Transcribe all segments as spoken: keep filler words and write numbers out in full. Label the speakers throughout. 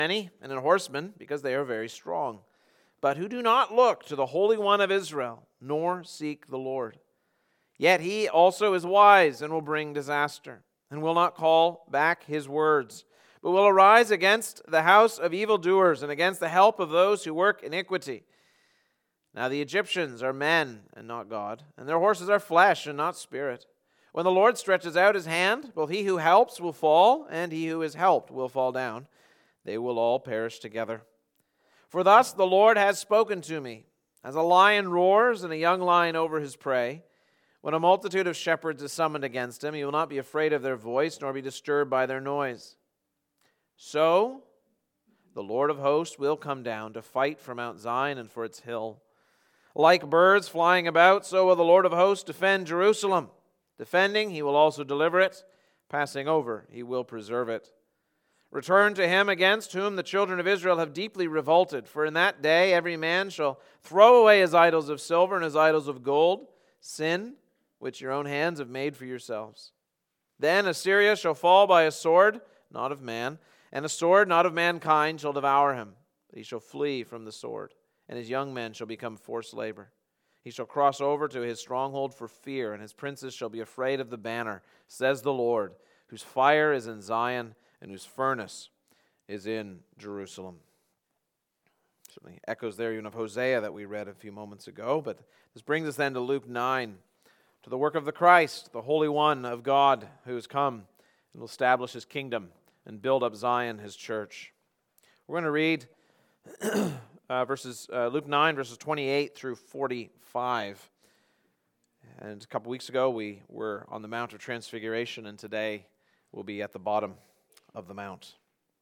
Speaker 1: many, and in horsemen, because they are very strong, but who do not look to the Holy One of Israel, nor seek the Lord. Yet he also is wise and will bring disaster, and will not call back his words, but will arise against the house of evildoers and against the help of those who work iniquity. Now the Egyptians are men and not God, and their horses are flesh and not spirit. When the Lord stretches out his hand, both he who helps will fall, and he who is helped will fall down. They will all perish together. For thus the Lord has spoken to me, as a lion roars and a young lion over his prey. When a multitude of shepherds is summoned against him, he will not be afraid of their voice, nor be disturbed by their noise. So the Lord of hosts will come down to fight for Mount Zion and for its hill. Like birds flying about, so will the Lord of hosts defend Jerusalem. Defending, he will also deliver it. Passing over, he will preserve it. Return to him against whom the children of Israel have deeply revolted. For in that day every man shall throw away his idols of silver and his idols of gold, sin, which your own hands have made for yourselves. Then Assyria shall fall by a sword, not of man, and a sword not of mankind shall devour him. But he shall flee from the sword, and his young men shall become forced labor. He shall cross over to his stronghold for fear, and his princes shall be afraid of the banner, says the Lord, whose fire is in Zion, and whose furnace is in Jerusalem. Certainly echoes there even of Hosea that we read a few moments ago, but this brings us then to Luke nine, to the work of the Christ, the Holy One of God, who has come and will establish his kingdom and build up Zion, his church. We're going to read uh, verses uh, Luke nine, verses twenty-eight through forty-five. And a couple weeks ago we were on the Mount of Transfiguration, and today we'll be at the bottom of the mount.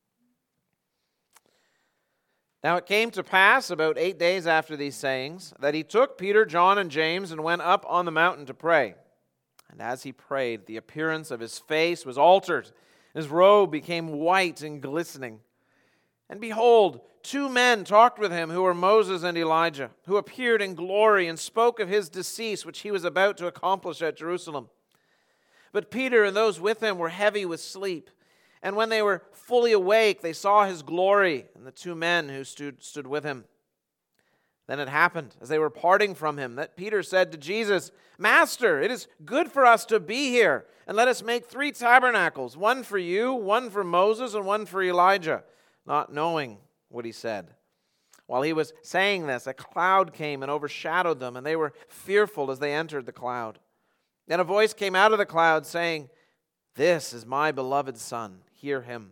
Speaker 1: Now it came to pass about eight days after these sayings that he took Peter, John, and James and went up on the mountain to pray. And as he prayed, the appearance of his face was altered. His robe became white and glistening. And behold, two men talked with him who were Moses and Elijah, who appeared in glory and spoke of his decease, which he was about to accomplish at Jerusalem. But Peter and those with him were heavy with sleep. And when they were fully awake, they saw his glory and the two men who stood, stood with him. Then it happened, as they were parting from him, that Peter said to Jesus, Master, it is good for us to be here, and let us make three tabernacles, one for you, one for Moses, and one for Elijah, not knowing what he said. While he was saying this, a cloud came and overshadowed them, and they were fearful as they entered the cloud. Then a voice came out of the cloud saying, This is my beloved Son, hear him.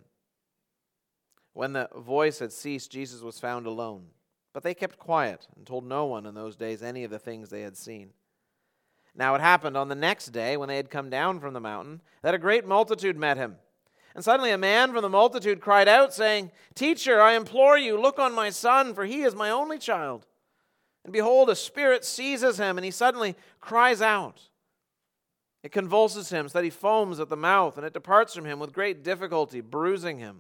Speaker 1: When the voice had ceased, Jesus was found alone. But they kept quiet and told no one in those days any of the things they had seen. Now it happened on the next day, when they had come down from the mountain, that a great multitude met him. And suddenly a man from the multitude cried out, saying, Teacher, I implore you, look on my son, for he is my only child. And behold, a spirit seizes him, and he suddenly cries out. It convulses him so that he foams at the mouth, and it departs from him with great difficulty, bruising him.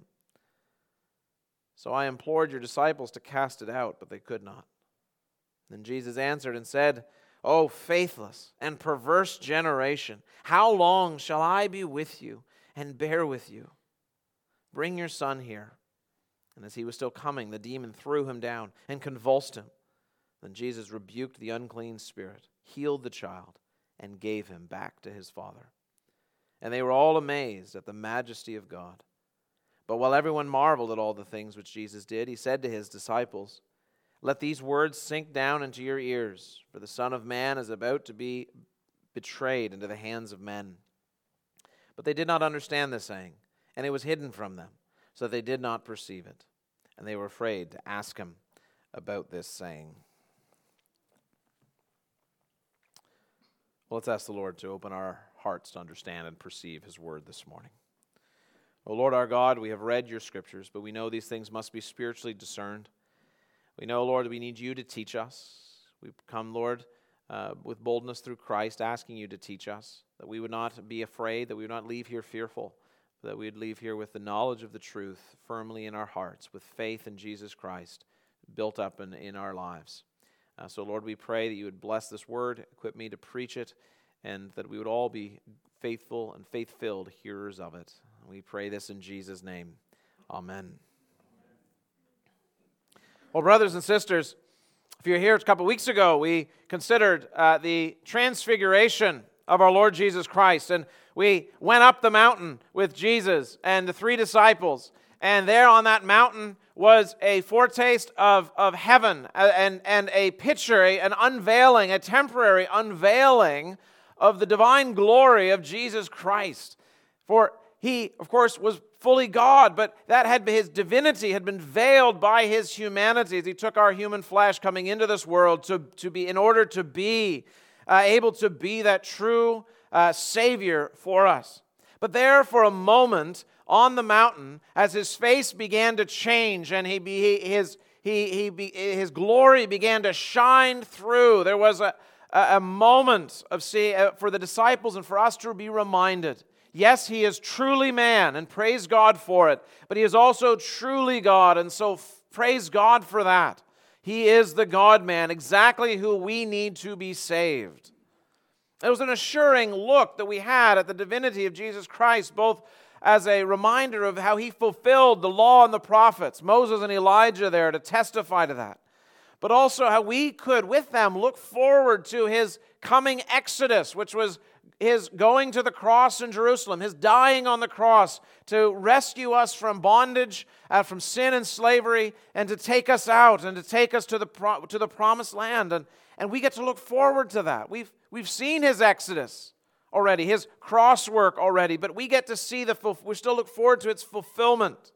Speaker 1: So I implored your disciples to cast it out, but they could not. Then Jesus answered and said, O faithless and perverse generation, how long shall I be with you and bear with you? Bring your son here. And as he was still coming, the demon threw him down and convulsed him. Then Jesus rebuked the unclean spirit, healed the child, and gave him back to his father. And they were all amazed at the majesty of God. But while everyone marveled at all the things which Jesus did, he said to his disciples, Let these words sink down into your ears, for the Son of Man is about to be betrayed into the hands of men. But they did not understand this saying, and it was hidden from them, so that they did not perceive it. And they were afraid to ask him about this saying. Well, let's ask the Lord to open our hearts to understand and perceive his word this morning. O Lord our God, we have read your scriptures, but we know these things must be spiritually discerned. We know, Lord, that we need you to teach us. We've come, Lord, uh, with boldness through Christ, asking you to teach us, that we would not be afraid, that we would not leave here fearful, but that we would leave here with the knowledge of the truth firmly in our hearts, with faith in Jesus Christ built up in, in our lives. Uh, so, Lord, we pray that you would bless this word, equip me to preach it, and that we would all be faithful and faith-filled hearers of it. We pray this in Jesus' name. Amen. Well, brothers and sisters, if you're here a couple weeks ago, we considered uh, the transfiguration of our Lord Jesus Christ, and we went up the mountain with Jesus and the three disciples, and there on that mountain was a foretaste of, of heaven and, and a picture, a, an unveiling, a temporary unveiling of the divine glory of Jesus Christ. For he, of course, was fully God, but that had his divinity had been veiled by his humanity as he took our human flesh coming into this world to, to be, in order to be uh, able to be that true uh, Savior for us. But there for a moment on the mountain, as his face began to change and he, be, his, he, he be, his glory began to shine through, there was a, a moment of see, uh, for the disciples and for us to be reminded. Yes, he is truly man, and praise God for it, but he is also truly God, and so f- praise God for that. He is the God-man, exactly who we need to be saved. It was an assuring look that we had at the divinity of Jesus Christ, both as a reminder of how he fulfilled the law and the prophets, Moses and Elijah there to testify to that, but also how we could, with them, look forward to his coming exodus, which was his going to the cross in Jerusalem, his dying on the cross to rescue us from bondage, uh, from sin and slavery, and to take us out and to take us to the pro- to the promised land. And, and we get to look forward to that. We've, we've seen his exodus already, his cross work already, but we get to see the, ful- we still look forward to its fulfillment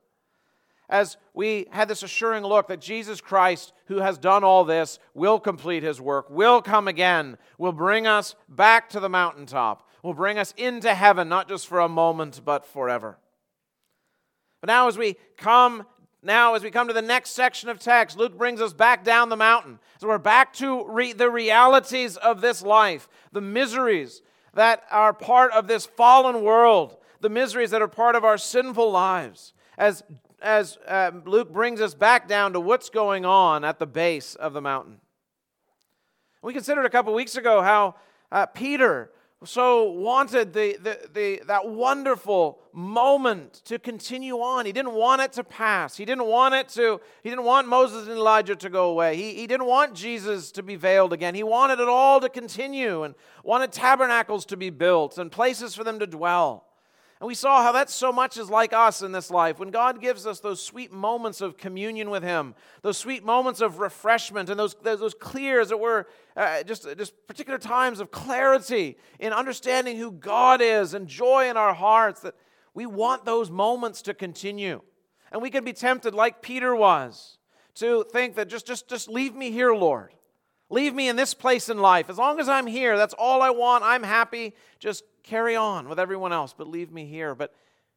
Speaker 1: as we had this assuring look that Jesus Christ, who has done all this, will complete his work, will come again, will bring us back to the mountaintop, will bring us into heaven, not just for a moment, but forever. But now as we come, now as we come to the next section of text, Luke brings us back down the mountain. So we're back to re- the realities of this life, the miseries that are part of this fallen world, the miseries that are part of our sinful lives, as as uh, Luke brings us back down to what's going on at the base of the mountain. We considered a couple weeks ago how uh, Peter so wanted the, the, the, that wonderful moment to continue on. He didn't want it to pass. He didn't want it to, he didn't want Moses and Elijah to go away. He, he didn't want Jesus to be veiled again. He wanted it all to continue and wanted tabernacles to be built and places for them to dwell. And we saw how that so much is like us in this life. When God gives us those sweet moments of communion with him, those sweet moments of refreshment, and those, those clear, as it were, uh, just, just particular times of clarity in understanding who God is and joy in our hearts, that we want those moments to continue. And we can be tempted, like Peter was, to think that just, just, just leave me here, Lord. Leave me in this place in life. As long as I'm here, that's all I want. I'm happy. Just carry on with everyone else, but leave me here. But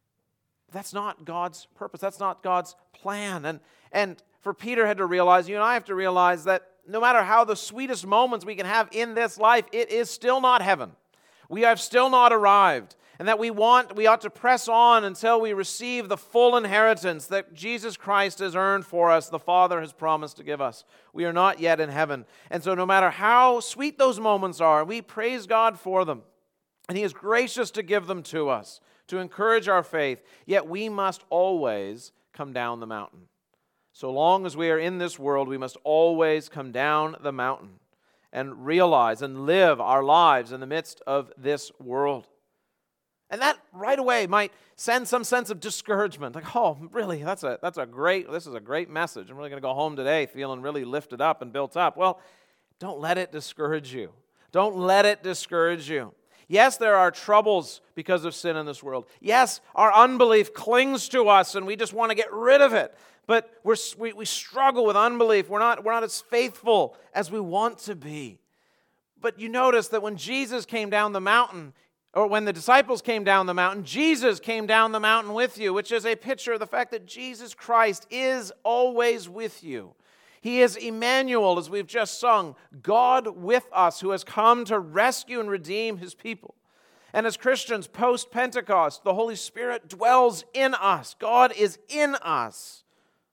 Speaker 1: that's not God's purpose. That's not God's plan. And, and for Peter had to realize, you and I have to realize that no matter how the sweetest moments we can have in this life, it is still not heaven. We have still not arrived. And that we want, we ought to press on until we receive the full inheritance that Jesus Christ has earned for us, the Father has promised to give us. We are not yet in heaven. And so no matter how sweet those moments are, we praise God for them. And he is gracious to give them to us, to encourage our faith. Yet we must always come down the mountain. So long as we are in this world, we must always come down the mountain and realize and live our lives in the midst of this world. And that right away might send some sense of discouragement. Like, oh, really, that's a that's a great, this is a great message. I'm really going to go home today feeling really lifted up and built up. Well, don't let it discourage you. Don't let it discourage you. Yes, there are troubles because of sin in this world. Yes, our unbelief clings to us and we just want to get rid of it. But we're, we, we struggle with unbelief. We're not, we're not as faithful as we want to be. But you notice that when Jesus came down the mountain, or when the disciples came down the mountain, Jesus came down the mountain with you, which is a picture of the fact that Jesus Christ is always with you. He is Emmanuel, as we've just sung, God with us, who has come to rescue and redeem his people. And as Christians, post-Pentecost, the Holy Spirit dwells in us. God is in us.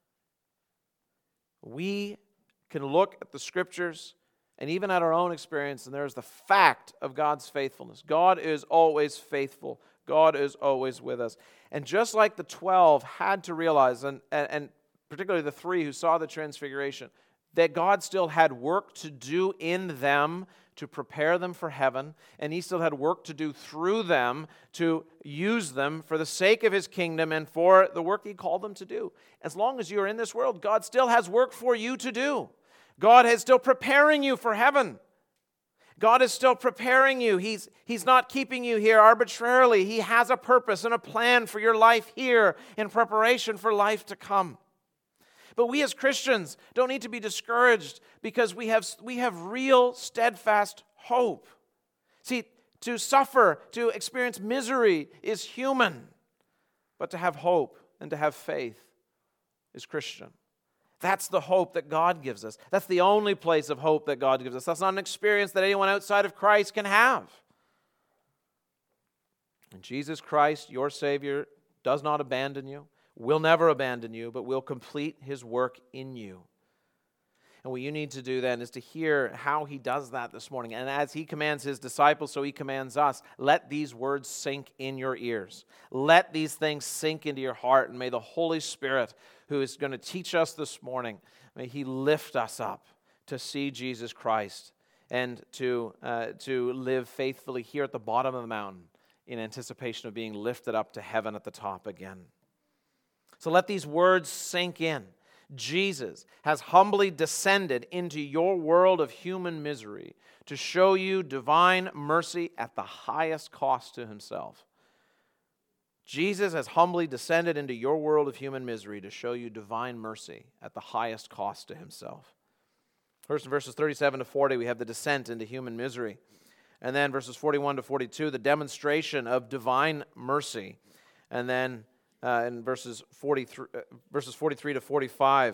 Speaker 1: We can look at the Scriptures and even at our own experience, and there's the fact of God's faithfulness. God is always faithful. God is always with us. And just like the twelve had to realize, and, and, and particularly the three who saw the transfiguration, that God still had work to do in them to prepare them for heaven, and he still had work to do through them to use them for the sake of his kingdom and for the work he called them to do. As long as you're in this world, God still has work for you to do. God is still preparing you for heaven. God is still preparing you. He's, he's not keeping you here arbitrarily. He has a purpose and a plan for your life here in preparation for life to come. But we as Christians don't need to be discouraged because we have, we have real, steadfast hope. See, to suffer, to experience misery is human, but to have hope and to have faith is Christian. That's the hope that God gives us. That's the only place of hope that God gives us. That's not an experience that anyone outside of Christ can have. And Jesus Christ, your Savior, does not abandon you, will never abandon you, but will complete his work in you. And what you need to do then is to hear how he does that this morning. And as he commands his disciples, so he commands us. Let these words sink in your ears. Let these things sink into your heart. And may the Holy Spirit, who is going to teach us this morning, may he lift us up to see Jesus Christ and to, uh, to live faithfully here at the bottom of the mountain in anticipation of being lifted up to heaven at the top again. So let these words sink in. Jesus has humbly descended into your world of human misery to show you divine mercy at the highest cost to himself. Jesus has humbly descended into your world of human misery to show you divine mercy at the highest cost to himself. First in verses thirty-seven to forty, we have the descent into human misery. And then verses forty-one to forty-two, the demonstration of divine mercy. And then Uh, in verses forty-three, uh, verses forty-three to forty-five,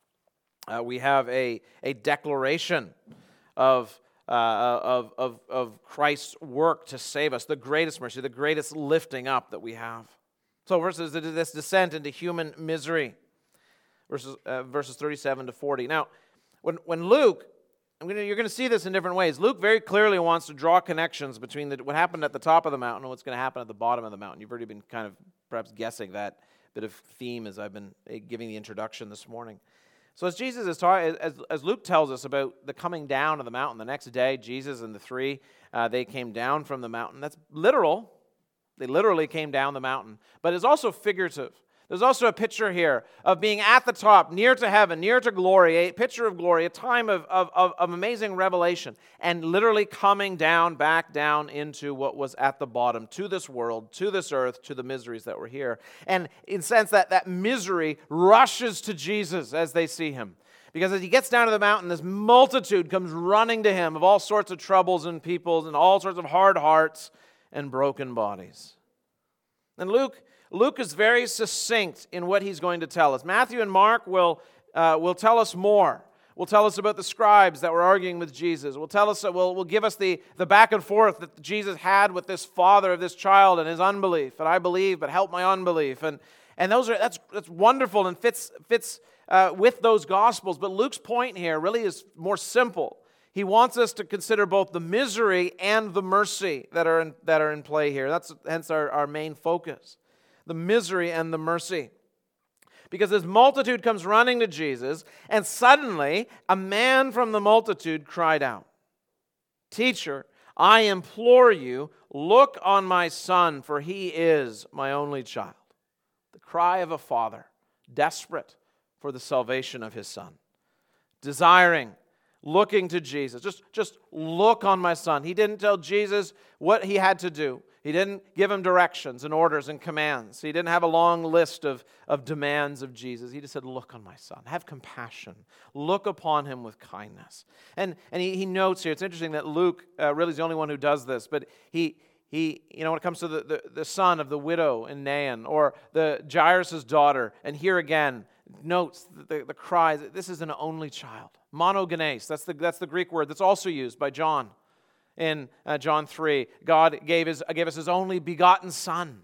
Speaker 1: uh, we have a, a declaration of, uh, of, of, of Christ's work to save us, the greatest mercy, the greatest lifting up that we have. So verses this descent into human misery, verses uh, verses thirty-seven to forty. Now, when when Luke, I'm gonna, you're going to see this in different ways. Luke very clearly wants to draw connections between the, what happened at the top of the mountain and what's going to happen at the bottom of the mountain. You've already been kind of perhaps guessing that bit of theme as I've been giving the introduction this morning. So as Jesus is talking, as, as Luke tells us about the coming down of the mountain, the next day, Jesus and the three, uh, they came down from the mountain. That's literal. They literally came down the mountain. But it's also figurative. There's also a picture here of being at the top, near to heaven, near to glory, a picture of glory, a time of, of, of, of amazing revelation, and literally coming down, back down into what was at the bottom, to this world, to this earth, to the miseries that were here. And in a sense, that, that misery rushes to Jesus as they see him. Because as he gets down to the mountain, this multitude comes running to him of all sorts of troubles and peoples and all sorts of hard hearts and broken bodies. And Luke... Luke is very succinct in what he's going to tell us. Matthew and Mark will, uh, will tell us more. Will tell us about the scribes that were arguing with Jesus. Will tell us, will, will give us the, the back and forth that Jesus had with this father of this child and his unbelief. And I believe, but help my unbelief. And and those are that's that's wonderful and fits fits uh, with those gospels. But Luke's point here really is more simple. He wants us to consider both the misery and the mercy that are in, that are in play here. That's hence our, our main focus. The misery and the mercy. Because this multitude comes running to Jesus, and suddenly a man from the multitude cried out, "Teacher, I implore you, look on my son, for he is my only child." The cry of a father, desperate for the salvation of his son. Desiring, looking to Jesus. Just, just look on my son. He didn't tell Jesus what he had to do. He didn't give him directions and orders and commands. He didn't have a long list of, of demands of Jesus. He just said, look on my son. Have compassion. Look upon him with kindness. And, and he, he notes here, it's interesting that Luke uh, really is the only one who does this, but he, he you know, when it comes to the, the, the son of the widow in Nain, or the Jairus' daughter, and here again, notes the, the, the cry, this is an only child. Monogenes, that's the, that's the Greek word that's also used by John. In uh, John three, God gave, his, gave us his only begotten Son,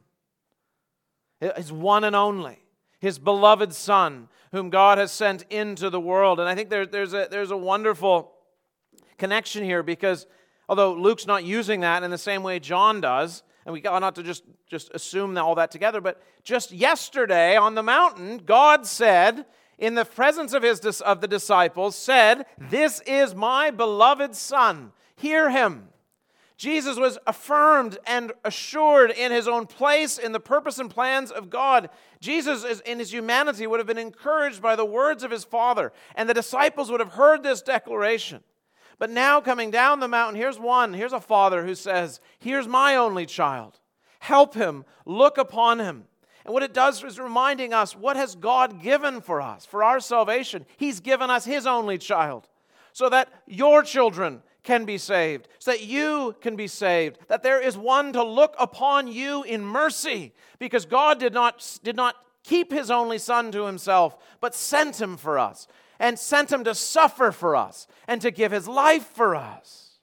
Speaker 1: his one and only, his beloved Son, whom God has sent into the world. And I think there, there's, a, there's a wonderful connection here, because although Luke's not using that in the same way John does, and we got not to just, just assume that all that together, but just yesterday on the mountain, God said, in the presence of, his, of the disciples, said, "This is my beloved Son. Hear him." Jesus was affirmed and assured in his own place in the purpose and plans of God. Jesus, in his humanity, would have been encouraged by the words of his Father, and the disciples would have heard this declaration. But now, coming down the mountain, here's one, here's a father who says, "Here's my only child. Help him, look upon him." And what it does is reminding us, what has God given for us, for our salvation? He's given us his only child, so that your children can be saved, so that you can be saved, that there is one to look upon you in mercy, because God did not, did not keep his only Son to himself, but sent him for us, and sent him to suffer for us, and to give his life for us.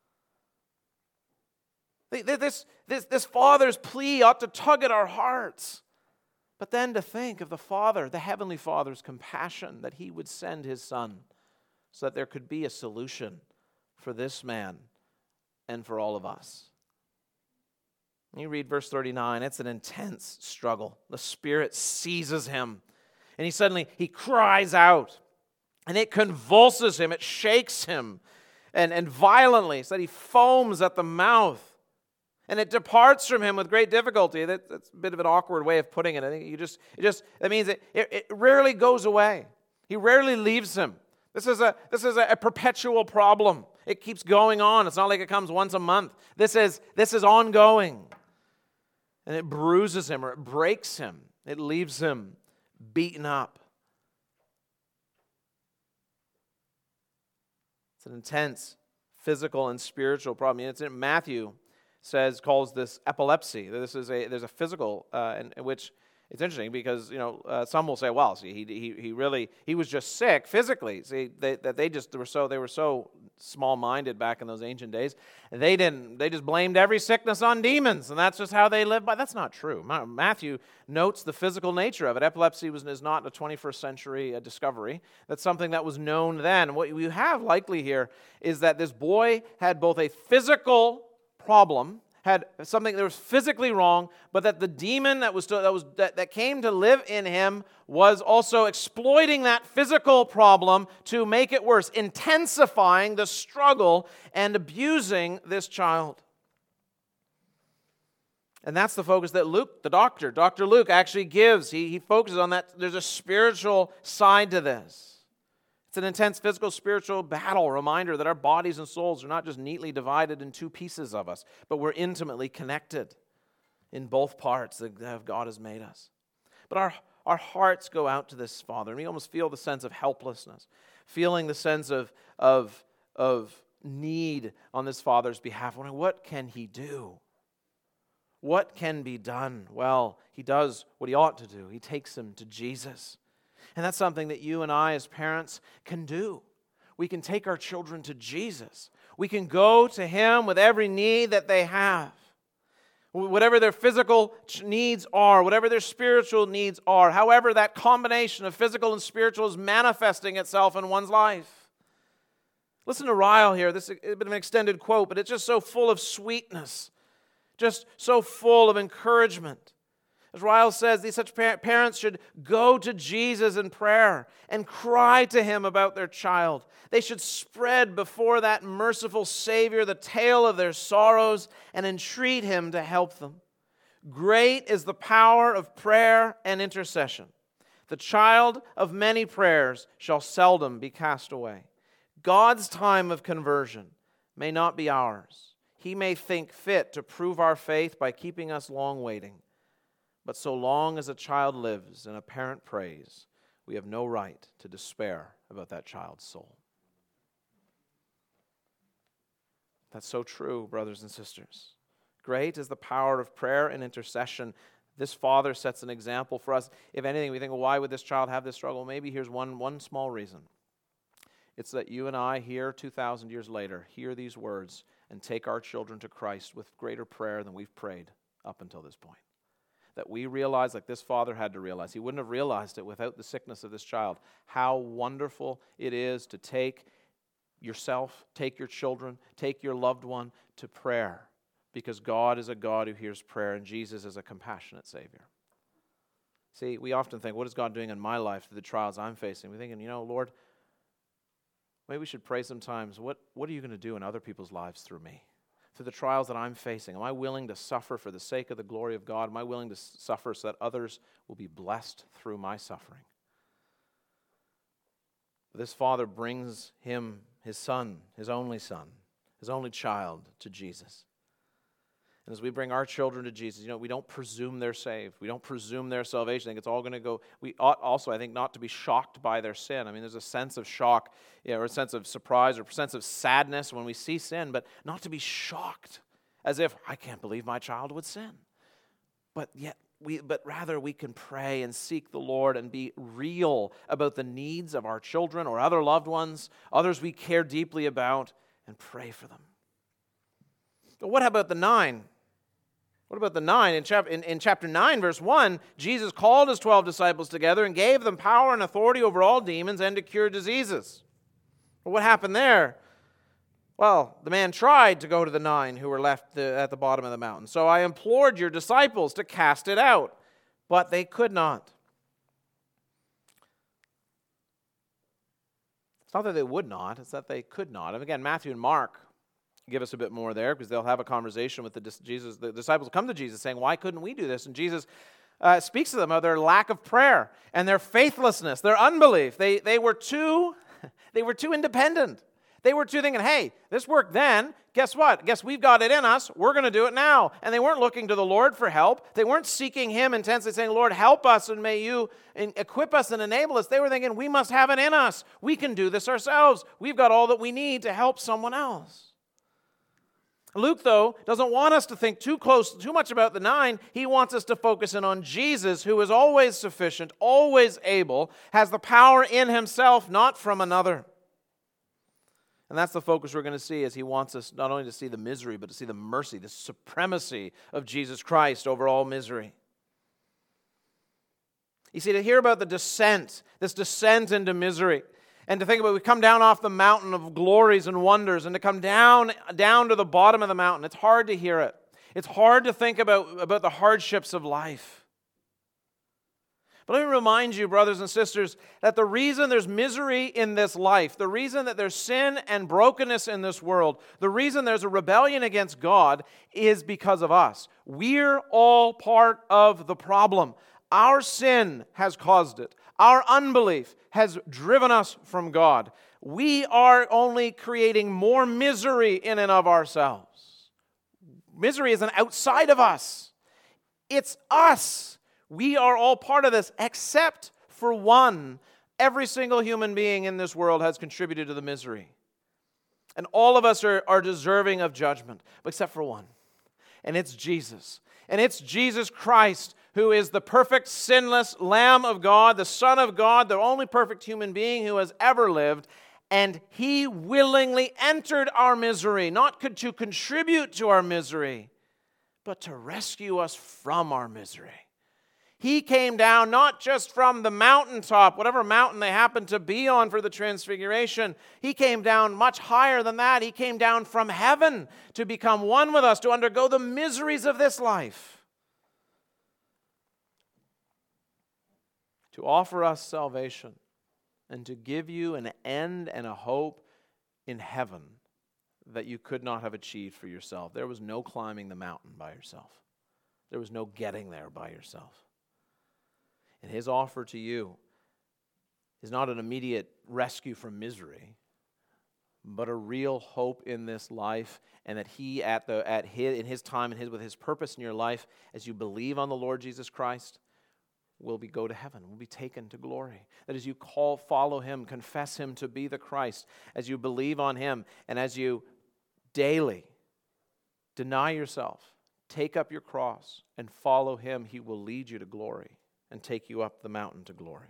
Speaker 1: This, this, this Father's plea ought to tug at our hearts. But then to think of the Father, the Heavenly Father's compassion that he would send his Son so that there could be a solution for this man and for all of us. You read verse thirty-nine, it's an intense struggle. The Spirit seizes him, and he suddenly, he cries out, and it convulses him, it shakes him, and, and violently, so that he foams at the mouth. And it departs from him with great difficulty. That, that's a bit of an awkward way of putting it. I think you just, it just, that means it, it, it rarely goes away. He rarely leaves him. This is a, this is a, a perpetual problem. It keeps going on. It's not like it comes once a month. This is, this is ongoing. And it bruises him, or it breaks him. It leaves him beaten up. It's an intense physical and spiritual problem. It's in Matthew says, calls this epilepsy. This is a, there's a physical, uh, in, in which it's interesting because, you know, uh, some will say, well, see, he, he, he really, he was just sick physically. See, they, that they just, they were so, they were so small-minded back in those ancient days. They didn't, they just blamed every sickness on demons, and that's just how they lived by. That's not true. Matthew notes the physical nature of it. Epilepsy was, is not a twenty-first century uh, discovery. That's something that was known then. What you have likely here is that this boy had both a physical problem, had something that was physically wrong, but that the demon that was that was that, that came to live in him was also exploiting that physical problem to make it worse, intensifying the struggle and abusing this child. And that's the focus that Luke, the doctor, Doctor Luke actually gives. He, he focuses on that. There's a spiritual side to this. It's an intense physical, spiritual battle, reminder that our bodies and souls are not just neatly divided in two pieces of us, but we're intimately connected in both parts that God has made us. But our, our hearts go out to this Father, and we almost feel the sense of helplessness, feeling the sense of, of, of need on this Father's behalf. Wondering, what can he do? What can be done? Well, he does what he ought to do. He takes him to Jesus. And that's something that you and I as parents can do. We can take our children to Jesus. We can go to him with every need that they have. Whatever their physical needs are, whatever their spiritual needs are, however that combination of physical and spiritual is manifesting itself in one's life. Listen to Ryle here. This is a bit of an extended quote, but it's just so full of sweetness, just so full of encouragement. As Ryle says, these such parents should go to Jesus in prayer and cry to him about their child. They should spread before that merciful Savior the tale of their sorrows and entreat him to help them. Great is the power of prayer and intercession. The child of many prayers shall seldom be cast away. God's time of conversion may not be ours. He may think fit to prove our faith by keeping us long waiting. But so long as a child lives and a parent prays, we have no right to despair about that child's soul. That's so true, brothers and sisters. Great is the power of prayer and intercession. This Father sets an example for us. If anything, we think, well, why would this child have this struggle? Maybe here's one, one small reason. It's that you and I here two thousand years later hear these words and take our children to Christ with greater prayer than we've prayed up until this point. That we realize, like this father had to realize, he wouldn't have realized it without the sickness of this child, how wonderful it is to take yourself, take your children, take your loved one to prayer, because God is a God who hears prayer, and Jesus is a compassionate Savior. See, we often think, what is God doing in my life through the trials I'm facing? We're thinking, you know, Lord, maybe we should pray sometimes, what, what are you going to do in other people's lives through me? Through the trials that I'm facing, am I willing to suffer for the sake of the glory of God? Am I willing to suffer so that others will be blessed through my suffering? This father brings him, his son, his only son, his only child, to Jesus. And as we bring our children to Jesus, you know, we don't presume they're saved. We don't presume their salvation. I think it's all going to go. We ought also, I think, not to be shocked by their sin. I mean, there's a sense of shock, you know, or a sense of surprise or a sense of sadness when we see sin, but not to be shocked as if, I can't believe my child would sin. But yet, we, but rather we can pray and seek the Lord and be real about the needs of our children or other loved ones, others we care deeply about, and pray for them. But what about the nine? What about the nine? In, chap- in, in chapter nine, verse one, Jesus called his twelve disciples together and gave them power and authority over all demons and to cure diseases. Well, what happened there? Well, the man tried to go to the nine who were left the, at the bottom of the mountain. So I implored your disciples to cast it out, but they could not. It's not that they would not, it's that they could not. And again, Matthew and Mark give us a bit more there because they'll have a conversation with the Jesus. The disciples come to Jesus saying, why couldn't we do this? And Jesus uh, speaks to them of their lack of prayer and their faithlessness, their unbelief. They, they, were too, they were too independent. They were too thinking, hey, this worked then. Guess what? Guess we've got it in us. We're going to do it now. And they weren't looking to the Lord for help. They weren't seeking him intensely saying, Lord, help us and may you equip us and enable us. They were thinking, we must have it in us. We can do this ourselves. We've got all that we need to help someone else. Luke, though, doesn't want us to think too close, too much about the nine. He wants us to focus in on Jesus, who is always sufficient, always able, has the power in himself, not from another. And that's the focus we're going to see as he wants us not only to see the misery, but to see the mercy, the supremacy of Jesus Christ over all misery. You see, to hear about the descent, this descent into misery, and to think about we come down off the mountain of glories and wonders and to come down, down to the bottom of the mountain, it's hard to hear it. It's hard to think about, about the hardships of life. But let me remind you, brothers and sisters, that the reason there's misery in this life, the reason that there's sin and brokenness in this world, the reason there's a rebellion against God is because of us. We're all part of the problem. Our sin has caused it. Our unbelief has driven us from God. We are only creating more misery in and of ourselves. Misery isn't outside of us. It's us. We are all part of this, except for one. Every single human being in this world has contributed to the misery. And all of us are, are deserving of judgment, except for one. And it's Jesus. And it's Jesus Christ, who is the perfect, sinless Lamb of God, the Son of God, the only perfect human being who has ever lived. And he willingly entered our misery, not to contribute to our misery, but to rescue us from our misery. He came down not just from the mountaintop, whatever mountain they happened to be on for the transfiguration. He came down much higher than that. He came down from heaven to become one with us, to undergo the miseries of this life, to offer us salvation, and to give you an end and a hope in heaven that you could not have achieved for yourself. There was no climbing the mountain by yourself. There was no getting there by yourself. And his offer to you is not an immediate rescue from misery, but a real hope in this life, and that he, at the at his in his time and his with his purpose in your life, as you believe on the Lord Jesus Christ, will be go to heaven, will be taken to glory. That as you call, follow him, confess him to be the Christ, as you believe on him, and as you daily deny yourself, take up your cross, and follow him, he will lead you to glory and take you up the mountain to glory.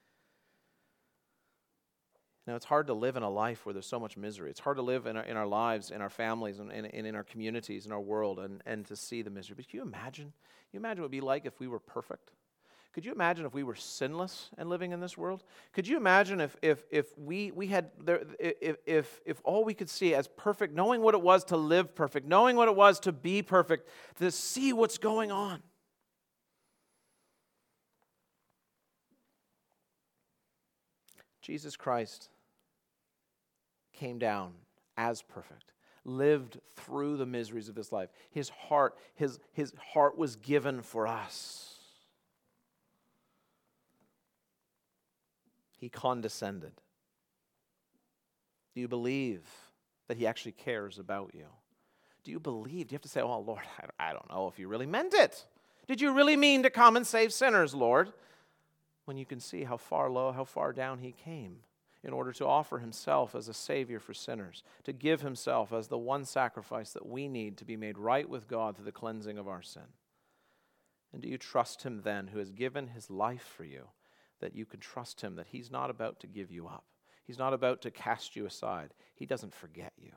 Speaker 1: Now, it's hard to live in a life where there's so much misery. It's hard to live in our, in our lives, in our families, and in, in, in our communities, in our world, and, and to see the misery. But can you imagine? Can you imagine what it would be like if we were perfect? Could you imagine if we were sinless and living in this world? Could you imagine if if if we we had there, if if if all we could see as perfect, knowing what it was to live perfect, knowing what it was to be perfect, to see what's going on? Jesus Christ came down as perfect, lived through the miseries of this life. His heart, his, his heart was given for us. He condescended. Do you believe that he actually cares about you? Do you believe? Do you have to say, oh, Lord, I don't know if you really meant it. Did you really mean to come and save sinners, Lord? When you can see how far low, how far down he came in order to offer himself as a Savior for sinners, to give himself as the one sacrifice that we need to be made right with God through the cleansing of our sin. And do you trust him then, who has given his life for you, that you can trust him, that he's not about to give you up. He's not about to cast you aside. He doesn't forget you.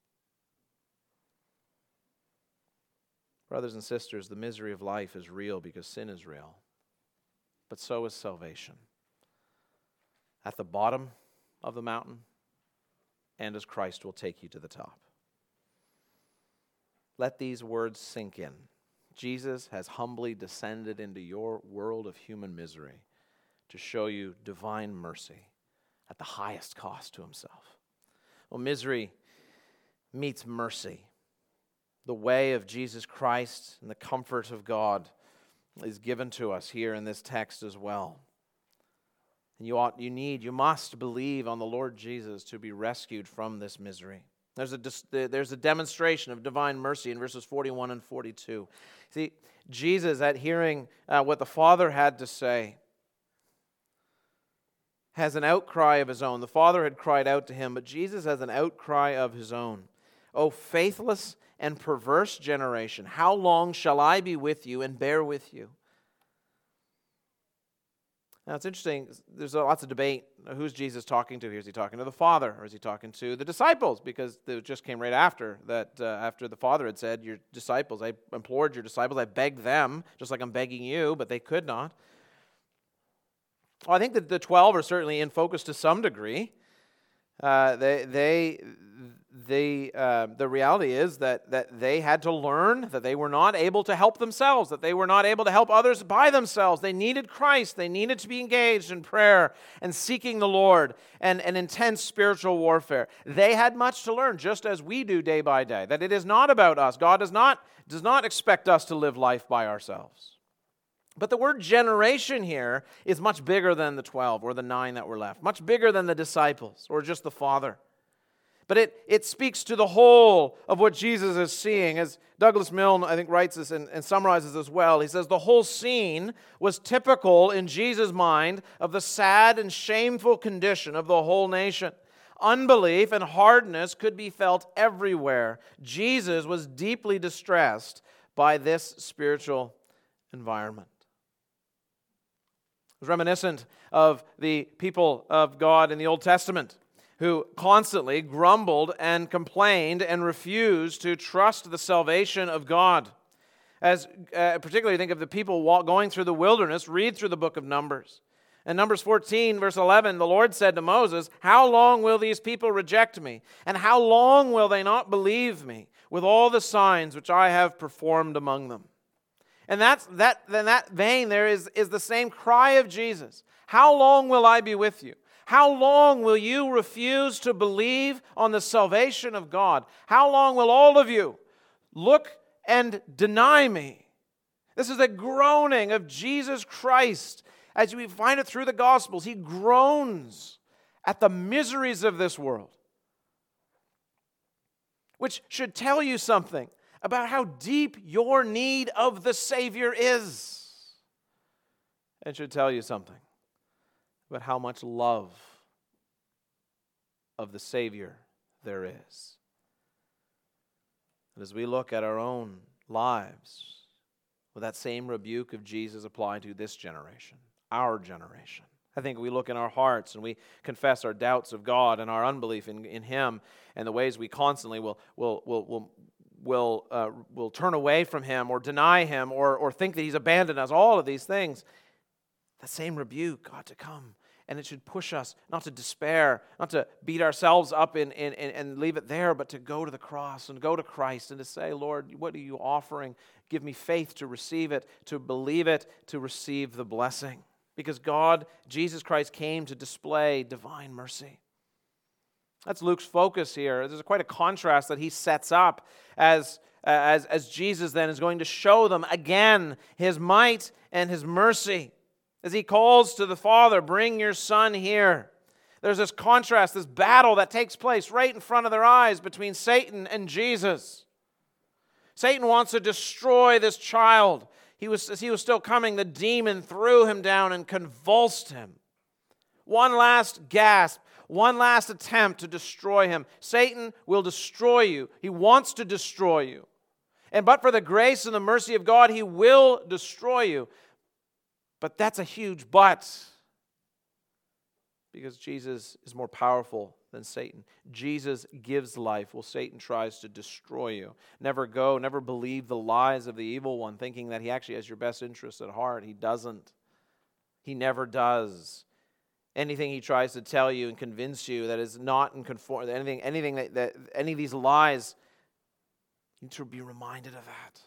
Speaker 1: Brothers and sisters, the misery of life is real because sin is real. But so is salvation. At the bottom of the mountain, and as Christ will take you to the top. Let these words sink in. Jesus has humbly descended into your world of human misery to show you divine mercy at the highest cost to himself. Well, misery meets mercy. The way of Jesus Christ and the comfort of God is given to us here in this text as well. And you ought, you need, you must believe on the Lord Jesus to be rescued from this misery. There's a, there's a demonstration of divine mercy in verses forty-one and forty-two. See, Jesus, at hearing uh, what the Father had to say, has an outcry of his own. The Father had cried out to him, but Jesus has an outcry of his own. O faithless and perverse generation, how long shall I be with you and bear with you? Now, it's interesting. There's lots of debate. Who's Jesus talking to here? Is he talking to the Father, or is he talking to the disciples? Because it just came right after that. Uh, after the Father had said, "Your disciples, I implored your disciples, I begged them, just like I'm begging you," but they could not. Well, I think that the twelve are certainly in focus to some degree. Uh, they, they, they, uh, the reality is that, that they had to learn that they were not able to help themselves, that they were not able to help others by themselves. They needed Christ. They needed to be engaged in prayer and seeking the Lord and, and intense spiritual warfare. They had much to learn, just as we do day by day, that it is not about us. God does not, does not expect us to live life by ourselves. But the word generation here is much bigger than the twelve or the nine that were left, much bigger than the disciples or just the Father. But it, it speaks to the whole of what Jesus is seeing. As Douglas Milne, I think, writes this and, and summarizes this well. He says, the whole scene was typical in Jesus' mind of the sad and shameful condition of the whole nation. Unbelief and hardness could be felt everywhere. Jesus was deeply distressed by this spiritual environment. It was reminiscent of the people of God in the Old Testament who constantly grumbled and complained and refused to trust the salvation of God. As uh, particularly think of the people walk, going through the wilderness, read through the book of Numbers. In Numbers fourteen, verse eleven, the Lord said to Moses, "How long will these people reject me? And how long will they not believe me with all the signs which I have performed among them?" And that's that. Then that vein there is, is the same cry of Jesus. How long will I be with you? How long will you refuse to believe on the salvation of God? How long will all of you look and deny me? This is a groaning of Jesus Christ. As we find it through the Gospels, he groans at the miseries of this world, which should tell you something about how deep your need of the Savior is. It should tell you something about how much love of the Savior there is. And as we look at our own lives, with that same rebuke of Jesus applied to this generation, our generation, I think we look in our hearts and we confess our doubts of God and our unbelief in, in Him and the ways we constantly will will will will will uh, will turn away from Him or deny Him or or think that He's abandoned us. All of these things, that same rebuke ought to come, and it should push us not to despair, not to beat ourselves up in, in, in, and leave it there, but to go to the cross and go to Christ and to say, Lord, what are you offering? Give me faith to receive it, to believe it, to receive the blessing. because God, Jesus Christ, came to display divine mercy. That's Luke's focus here. There's quite a contrast that he sets up as, as, as Jesus then is going to show them again his might and his mercy. As he calls to the Father, bring your Son here. There's this contrast, this battle that takes place right in front of their eyes between Satan and Jesus. Satan wants to destroy this child. He was, as he was still coming, the demon threw him down and convulsed him. One last gasp, one last attempt to destroy him. Satan will destroy you. He wants to destroy you. And but for the grace and the mercy of God, he will destroy you. But that's a huge but. Because Jesus is more powerful than Satan. Jesus gives life while Satan tries to destroy you. Never go, never believe the lies of the evil one, thinking that he actually has your best interest at heart. He doesn't. He never does. Anything he tries to tell you and convince you that is not in conform, anything, anything that, that any of these lies, you need to be reminded of that.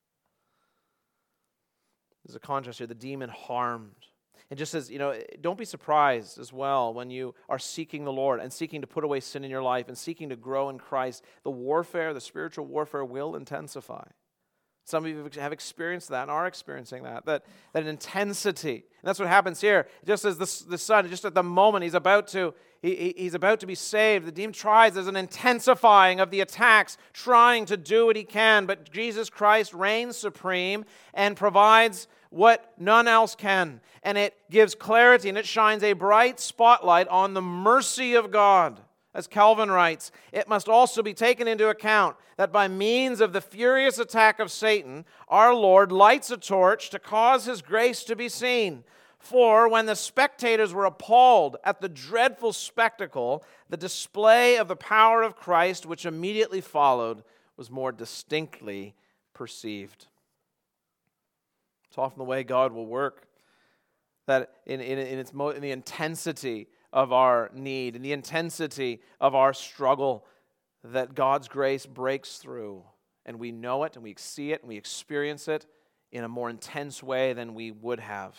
Speaker 1: There's a contrast here. The demon harmed. And just as, you know, don't be surprised as well when you are seeking the Lord and seeking to put away sin in your life and seeking to grow in Christ. The warfare, the spiritual warfare will intensify. Some of you have experienced that and are experiencing that, that, that intensity. And that's what happens here. Just as the, the son, just at the moment he's about to, he, he's about to be saved, the demon tries, there's an intensifying of the attacks, trying to do what he can. But Jesus Christ reigns supreme and provides what none else can. And it gives clarity and it shines a bright spotlight on the mercy of God. As Calvin writes, it must also be taken into account that by means of the furious attack of Satan, our Lord lights a torch to cause his grace to be seen. For when the spectators were appalled at the dreadful spectacle, the display of the power of Christ, which immediately followed, was more distinctly perceived. It's often the way God will work, that in, in, in, its mo- in the intensity of our need, in the intensity of our struggle, that God's grace breaks through, and we know it, and we see it, and we experience it in a more intense way than we would have.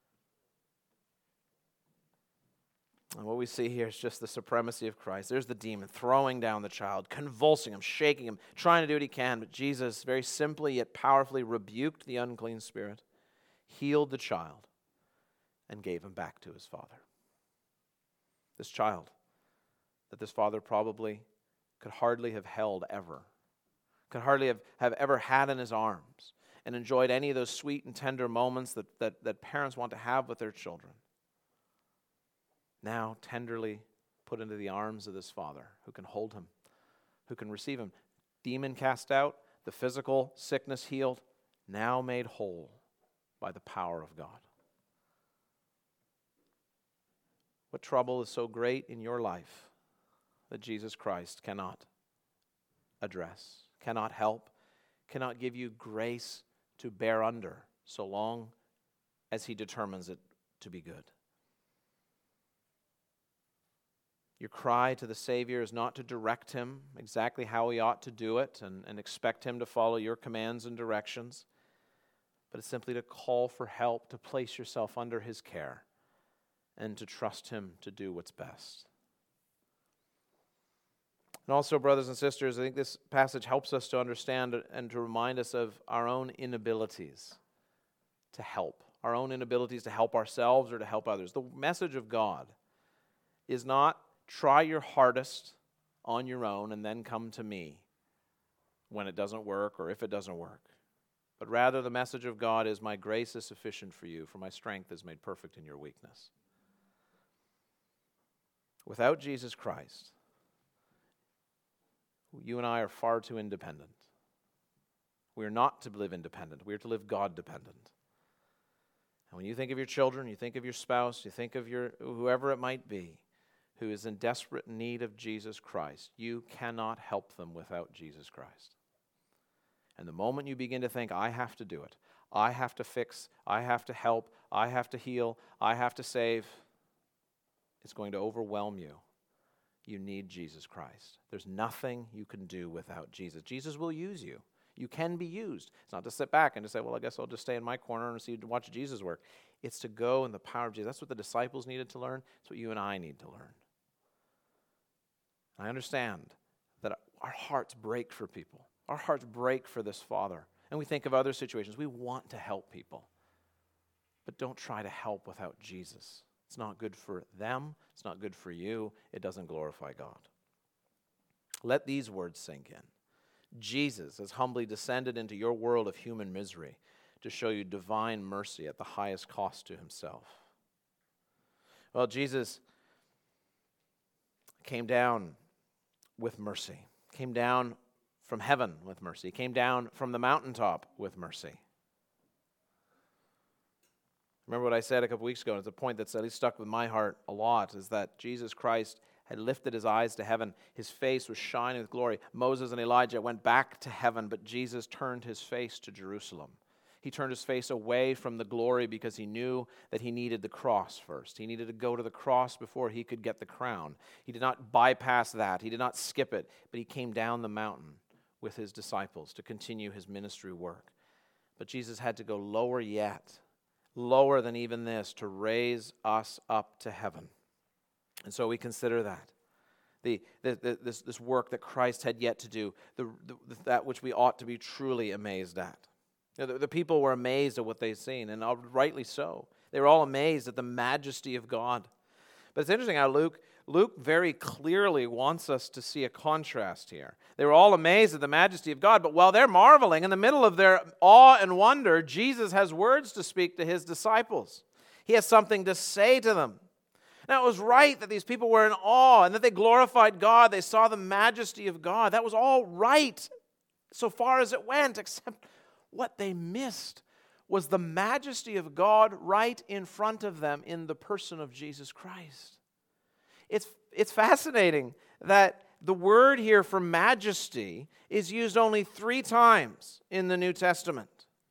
Speaker 1: And what we see here is just the supremacy of Christ. There's the demon throwing down the child, convulsing him, shaking him, trying to do what he can. But Jesus very simply yet powerfully rebuked the unclean spirit, healed the child, and gave him back to his father. This child that this father probably could hardly have held ever, could hardly have, have ever had in his arms and enjoyed any of those sweet and tender moments that, that, that parents want to have with their children. Now tenderly put into the arms of this Father who can hold him, who can receive him. Demon cast out, the physical sickness healed, now made whole by the power of God. What trouble is so great in your life that Jesus Christ cannot address, cannot help, cannot give you grace to bear under so long as he determines it to be good? Your cry to the Savior is not to direct him exactly how he ought to do it and, and expect him to follow your commands and directions, but it's simply to call for help, to place yourself under his care, and to trust him to do what's best. And also, brothers and sisters, I think this passage helps us to understand and to remind us of our own inabilities to help, our own inabilities to help ourselves or to help others. The message of God is not try your hardest on your own and then come to me when it doesn't work or if it doesn't work. But rather the message of God is, my grace is sufficient for you, for my strength is made perfect in your weakness. Without Jesus Christ, you and I are far too independent. We are not to live independent. We are to live God-dependent. And when you think of your children, you think of your spouse, you think of your whoever it might be, who is in desperate need of Jesus Christ, you cannot help them without Jesus Christ. And the moment you begin to think, I have to do it, I have to fix, I have to help, I have to heal, I have to save, it's going to overwhelm you. You need Jesus Christ. There's nothing you can do without Jesus. Jesus will use you. You can be used. It's not to sit back and to say, well, I guess I'll just stay in my corner and see watch Jesus work. It's to go in the power of Jesus. That's what the disciples needed to learn. It's what you and I need to learn. I understand that our hearts break for people. Our hearts break for this Father. And we think of other situations. We want to help people. But don't try to help without Jesus. It's not good for them. It's not good for you. It doesn't glorify God. Let these words sink in. Jesus has humbly descended into your world of human misery to show you divine mercy at the highest cost to himself. Well, Jesus came down with mercy, came down from heaven with mercy, came down from the mountaintop with mercy. Remember what I said a couple weeks ago, and it's a point that's at least stuck with my heart a lot, is that Jesus Christ had lifted his eyes to heaven. His face was shining with glory. Moses and Elijah went back to heaven, but Jesus turned his face to Jerusalem. He turned his face away from the glory because he knew that he needed the cross first. He needed to go to the cross before he could get the crown. He did not bypass that. He did not skip it, but he came down the mountain with his disciples to continue his ministry work. But Jesus had to go lower yet, lower than even this, to raise us up to heaven. And so we consider that. The, the, the, this, this work that Christ had yet to do, the, the, that which we ought to be truly amazed at. You know, the, the people were amazed at what they'd seen, and rightly so. They were all amazed at the majesty of God. But it's interesting how Luke, Luke very clearly wants us to see a contrast here. They were all amazed at the majesty of God, but while they're marveling, in the middle of their awe and wonder, Jesus has words to speak to his disciples. He has something to say to them. Now, it was right that these people were in awe and that they glorified God. They saw the majesty of God. That was all right so far as it went, except what they missed was the majesty of God right in front of them in the person of Jesus Christ. It's, it's fascinating that the word here for majesty is used only three times in the New Testament.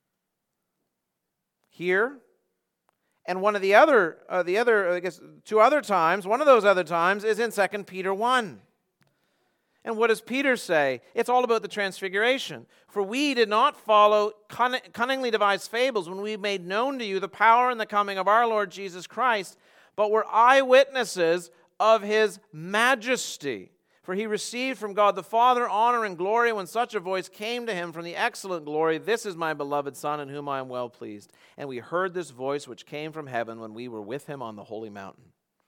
Speaker 1: Here, and one of the other, uh, the other, I guess, two other times, one of those other times is in Second Peter one. And what does Peter say? It's all about the transfiguration. For we did not follow cunning, cunningly devised fables when we made known to you the power and the coming of our Lord Jesus Christ, but were eyewitnesses of his majesty. For he received from God the Father honor and glory when such a voice came to him from the excellent glory, "This is my beloved Son in whom I am well pleased." And we heard this voice which came from heaven when we were with him on the holy mountain.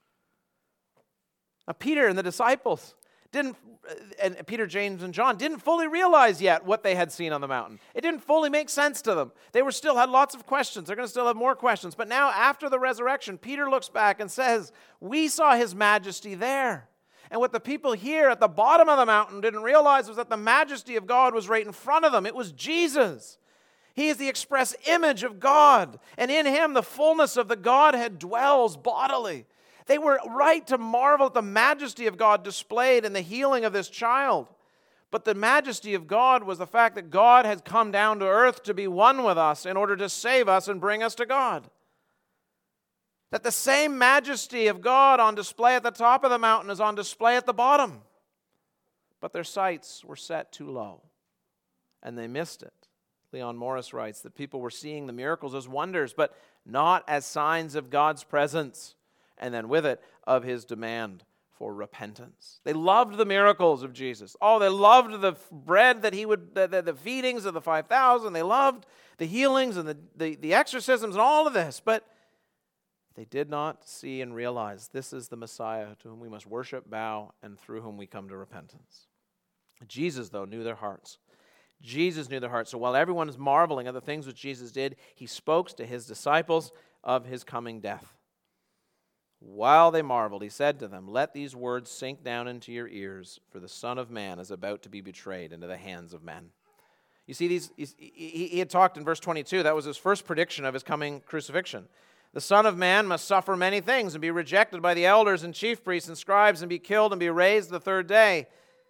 Speaker 1: Now Peter and the disciples didn't, and Peter, James, and John didn't fully realize yet what they had seen on the mountain. It didn't fully make sense to them. They were still had lots of questions. They're going to still have more questions. But now, after the resurrection, Peter looks back and says, "We saw his majesty there." And what the people here at the bottom of the mountain didn't realize was that the majesty of God was right in front of them. It was Jesus. He is the express image of God, and in him the fullness of the Godhead dwells bodily. They were right to marvel at the majesty of God displayed in the healing of this child. But the majesty of God was the fact that God had come down to earth to be one with us in order to save us and bring us to God. That the same majesty of God on display at the top of the mountain is on display at the bottom. But their sights were set too low, and they missed it. Leon Morris writes that people were seeing the miracles as wonders, but not as signs of God's presence, and then with it, of his demand for repentance. They loved the miracles of Jesus. Oh, they loved the bread that he would, the, the, the feedings of the five thousand. They loved the healings and the, the, the exorcisms and all of this, but they did not see and realize this is the Messiah to whom we must worship, bow, and through whom we come to repentance. Jesus, though, knew their hearts. Jesus knew their hearts. So while everyone is marveling at the things which Jesus did, he spoke to his disciples of his coming death. While they marveled, he said to them, "Let these words sink down into your ears, for the Son of Man is about to be betrayed into the hands of men." You see, these, he, he had talked in verse twenty-two. That was his first prediction of his coming crucifixion. The Son of Man must suffer many things and be rejected by the elders and chief priests and scribes and be killed and be raised the third day.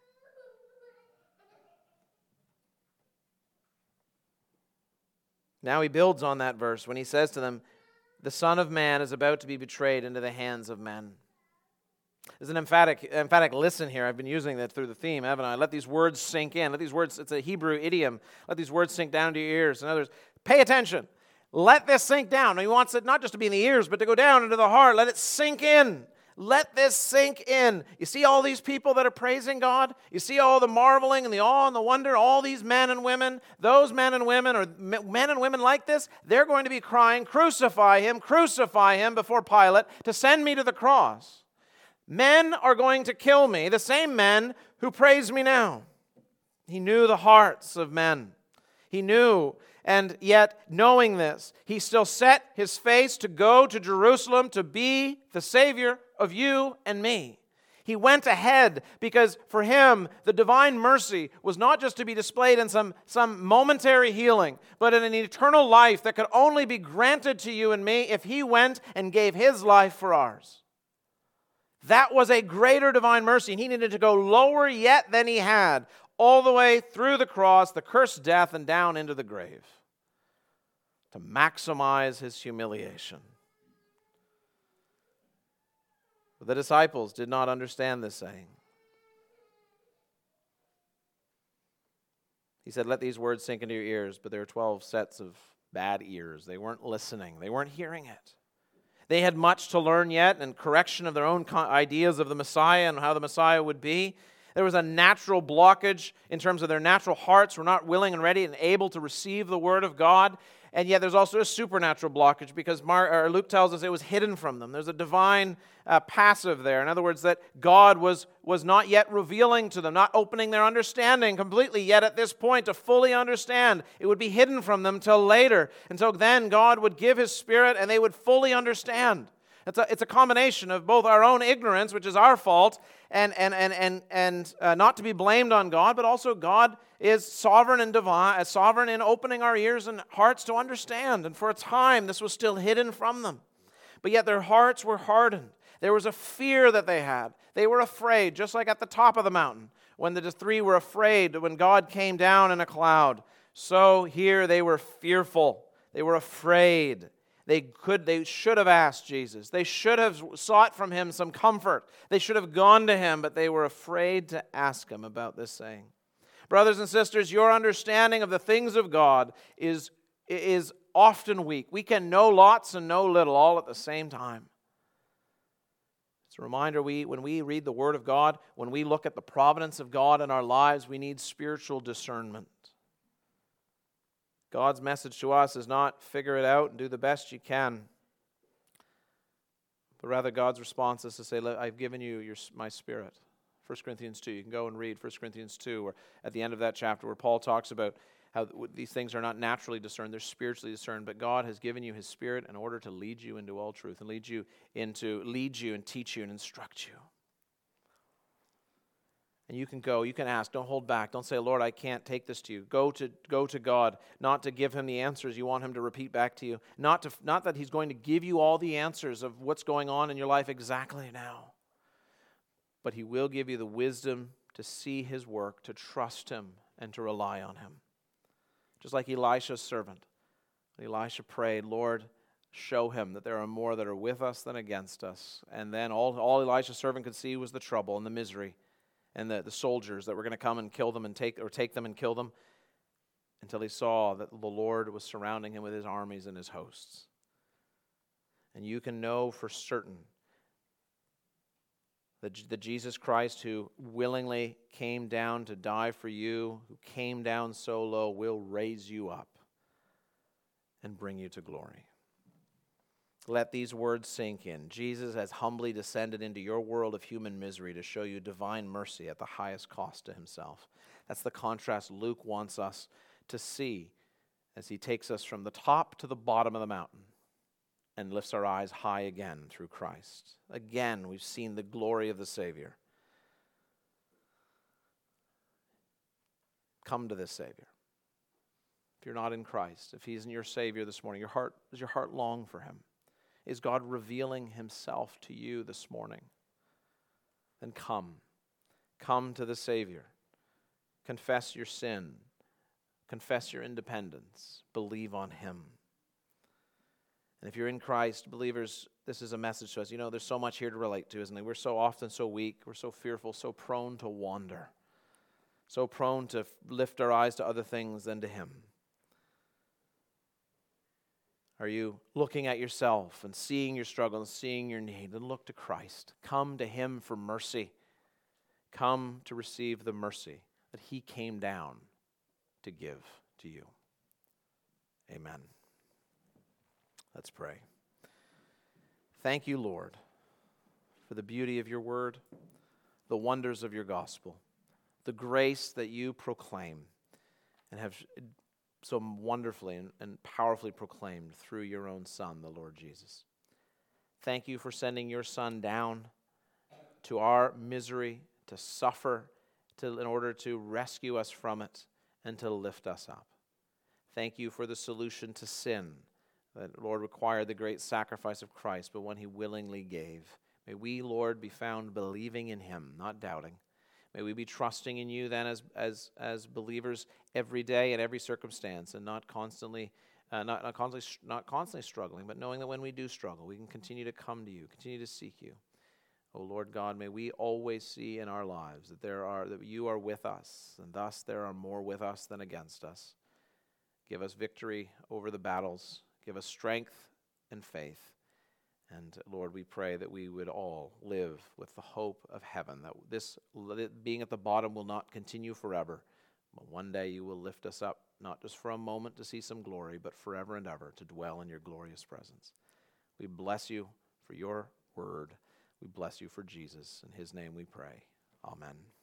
Speaker 1: Now he builds on that verse when he says to them, the Son of Man is about to be betrayed into the hands of men. There's an emphatic, emphatic listen here. I've been using that through the theme, haven't I? Let these words sink in. Let these words, it's a Hebrew idiom. Let these words sink down into your ears. In other words, pay attention. Let this sink down. He wants it not just to be in the ears, but to go down into the heart. Let it sink in. Let this sink in. You see all these people that are praising God? You see all the marveling and the awe and the wonder? All these men and women, those men and women, or men and women like this, they're going to be crying, crucify him, crucify him before Pilate to send me to the cross. Men are going to kill me, the same men who praise me now. He knew the hearts of men. He knew, and yet knowing this, he still set his face to go to Jerusalem to be the Savior of you and me. He went ahead because for him, the divine mercy was not just to be displayed in some, some momentary healing, but in an eternal life that could only be granted to you and me if he went and gave his life for ours. That was a greater divine mercy, and he needed to go lower yet than he had, all the way through the cross, the cursed death, and down into the grave to maximize his humiliation. But the disciples did not understand this saying. He said, let these words sink into your ears, but there were twelve sets of bad ears. They weren't listening. They weren't hearing it. They had much to learn yet and correction of their own ideas of the Messiah and how the Messiah would be. There was a natural blockage in terms of their natural hearts were not willing and ready and able to receive the Word of God. And yet there's also a supernatural blockage because Mark, or Luke tells us it was hidden from them. There's a divine uh, passive there. In other words, that God was, was not yet revealing to them, not opening their understanding completely yet at this point to fully understand. It would be hidden from them till later. Until then, God would give His Spirit and they would fully understand. It's a, it's a combination of both our own ignorance, which is our fault, and, and, and, and, and uh, not to be blamed on God, but also God is sovereign and divine, uh, sovereign in opening our ears and hearts to understand. And for a time, this was still hidden from them. But yet their hearts were hardened. There was a fear that they had. They were afraid, just like at the top of the mountain, when the three were afraid when God came down in a cloud. So here they were fearful. They were afraid. They could, they should have asked Jesus. They should have sought from Him some comfort. They should have gone to Him, but they were afraid to ask Him about this saying. Brothers and sisters, your understanding of the things of God is, is often weak. We can know lots and know little all at the same time. It's a reminder, we, when we read the Word of God, when we look at the providence of God in our lives, we need spiritual discernment. God's message to us is not figure it out and do the best you can. But rather God's response is to say, I've given you your, my Spirit. First Corinthians two, you can go and read First Corinthians two, or at the end of that chapter where Paul talks about how these things are not naturally discerned, they're spiritually discerned, but God has given you His Spirit in order to lead you into all truth and lead you into, lead you and teach you and instruct you. And you can go, you can ask, don't hold back. Don't say, Lord, I can't take this to you. Go to go to God, not to give Him the answers you want Him to repeat back to you. Not, to, not that He's going to give you all the answers of what's going on in your life exactly now. But He will give you the wisdom to see His work, to trust Him, and to rely on Him. Just like Elisha's servant. Elisha prayed, Lord, show him that there are more that are with us than against us. And then all, all Elisha's servant could see was the trouble and the misery. And the, the soldiers that were going to come and kill them and take or take them and kill them, until he saw that the Lord was surrounding him with His armies and His hosts. And you can know for certain that, that Jesus Christ, who willingly came down to die for you, who came down so low, will raise you up and bring you to glory. Let these words sink in. Jesus has humbly descended into your world of human misery to show you divine mercy at the highest cost to Himself. That's the contrast Luke wants us to see as he takes us from the top to the bottom of the mountain and lifts our eyes high again through Christ. Again, we've seen the glory of the Savior. Come to this Savior. If you're not in Christ, if He isn't your Savior this morning, your heart, does your heart long for Him? Is God revealing Himself to you this morning? Then come. Come to the Savior. Confess your sin. Confess your independence. Believe on Him. And if you're in Christ, believers, this is a message to us. You know, there's so much here to relate to, isn't there? We're so often so weak. We're so fearful, so prone to wander. So prone to lift our eyes to other things than to Him. Are you looking at yourself and seeing your struggle and seeing your need? Then look to Christ. Come to him for mercy. Come to receive the mercy that he came down to give to you. Amen. Let's pray. Thank you, Lord, for the beauty of your word, the wonders of your gospel, the grace that you proclaim and have so wonderfully and, and powerfully proclaimed through your own Son, the Lord Jesus. Thank you for sending your Son down to our misery, to suffer, to, in order to rescue us from it and to lift us up. Thank you for the solution to sin, that, Lord, required the great sacrifice of Christ, but one he willingly gave. May we, Lord, be found believing in him, not doubting. May we be trusting in you then as as as believers every day in every circumstance, and not constantly, uh, not not constantly, not constantly struggling, but knowing that when we do struggle, we can continue to come to you, continue to seek you. Oh Lord God, may we always see in our lives that there are that you are with us, and thus there are more with us than against us. Give us victory over the battles. Give us strength and faith. And Lord, we pray that we would all live with the hope of heaven, that this being at the bottom will not continue forever, but one day you will lift us up, not just for a moment to see some glory, but forever and ever to dwell in your glorious presence. We bless you for your word. We bless you for Jesus. In his name we pray. Amen.